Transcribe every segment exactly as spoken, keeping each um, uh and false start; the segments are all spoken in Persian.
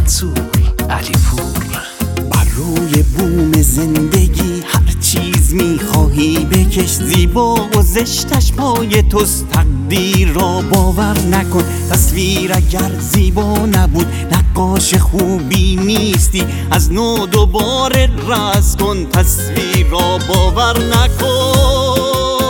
منصور علیپور. بر روی بوم زندگی هر چیز میخواهی بکش، زیبا و زشتش پای توست. تقدیر را باور نکن، تصویر اگر زیبا نبود نقاش خوبی نیستی. از نو دوباره رسم کن، تصویر را باور نکن.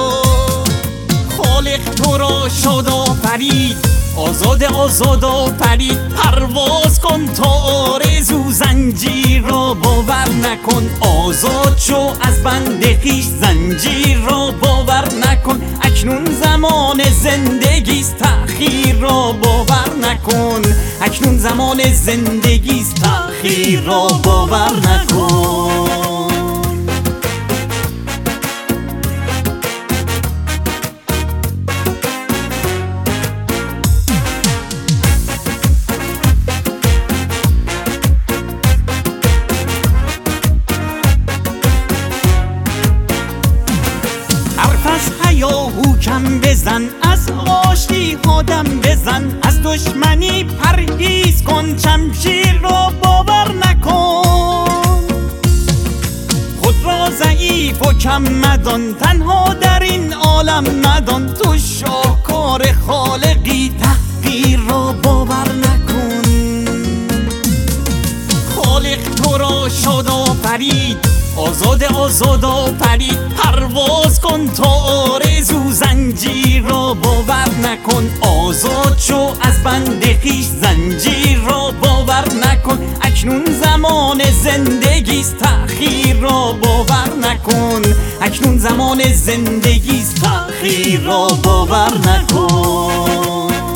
خالق تو را شاد آفرید، آزاد آزاد آفرید. پرواز کن تا آرزو، زنجیر را باور نکن. آزاد شو از بند خویش، زنجیر را باور نکن. اکنون زمان زندگیست، تأخیر را باور نکن. اکنون زمان زندگیست، تأخیر را باور نکن. هیاهو کم بزن، از آشتی ها دم بزن. از دشمنی پرهیز کن، شمشیر را باور نکن. خود را ضعیف و کم مدان، تنها در این عالم مدان. تو شاهکار خالقی، تحقیر را باور نکن. خالق تو را شاد آفرید، آزاد آزاد آفرید. پرواز کن تا آرزو، زنجیر را باور نکن. آزاد شو از بند خویش، زنجیر را باور نکن. اکنون زمان زندگیست، تأخیر را باور نکن. اکنون زمان زندگیست، تأخیر را باور نکن.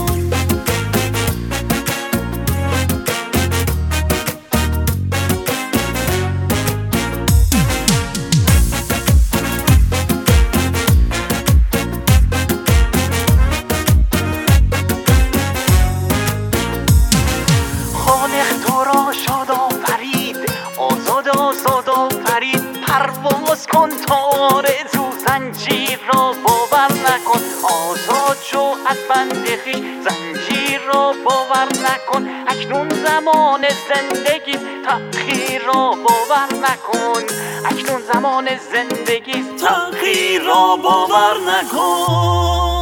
شاد آفرید، آزاد آزاد آفرید. پرواز کن تا آرزو، زنجیر را باور نکن. آزاد شو از بند خویش، زنجیر را باور نکن. اکنون زمان زندگیست، تأخیر را باور نکن. اکنون زمان زندگیست، تأخیر را باور نکن.